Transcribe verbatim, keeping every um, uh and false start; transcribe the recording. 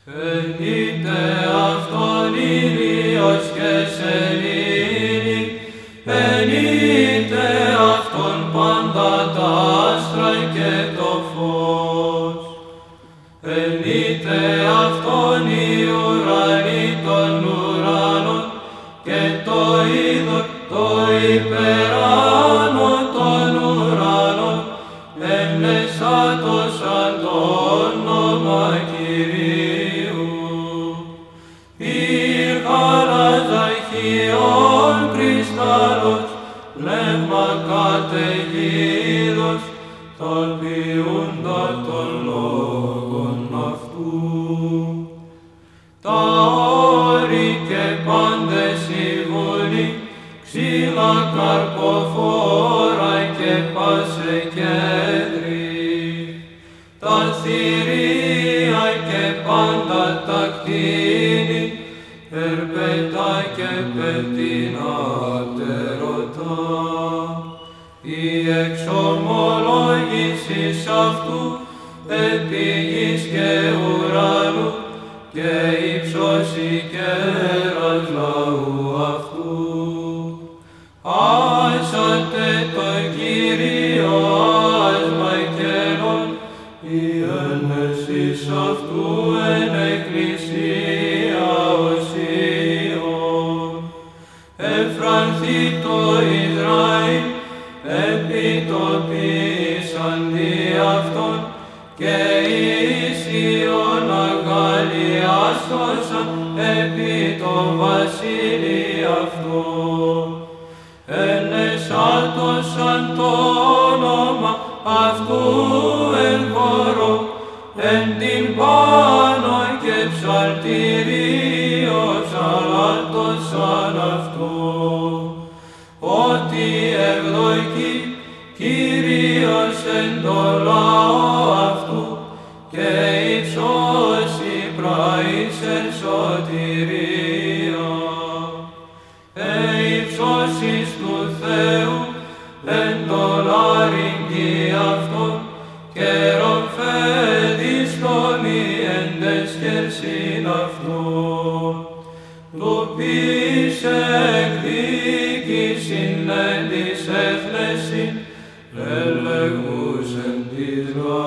Ενείτε αυτόν ήλιος και σελήνη, ενείτε αυτόν πάντα τα άστρα και το φως. Ενείτε αυτόν οι ουρανοί των ουρανών και το είδωρ το υπεράνω των ουρανών, ενεσάτωσαν το όνομα Κυρίου. Ήρχαλας αρχιών κρυστάλλος, πνεύμα καταιγίδος, ταλπιούντα των λόγων αυτού. Τα όρη και πάντες οι βουλοί, ξύλα καρποφόρα και πάσε κέντρη. Τα θηρία και πάντα τα κτίνη, ερπετά και πετεινάτεροτα. Η εξομολόγησης αυτού επί γης και ουρανού και υψώσει κέρας λαού αυτού. Άσατε το Κύριο άσμα καιρών, η ένεσης αυτού εν εκκλησία οσίων. Εφρανθεί το Ισραήλ, επιτοπίσαν δι' αυτόν, και εις Ιων αγαλιάστοσαν επί το βασίλει αυτόν. Ενεσάτωσαν το όνομα αυτού εν χώρο, εν τυμπάνω και ψαλτηρίο ψαλάτωσαν αυτό. Ότι ευδοκεί Κύριος εν το λαό αυτού και υψώσει πράησεν σωτηρία. Υψώσεις του Θεού εν το λαρυγγί αυτόν και ρομφέδιστον οι έντες κερσίν αυτόν. Του πείσε εκδίκησιν εν της έθνεσιν, ελεγούσεν της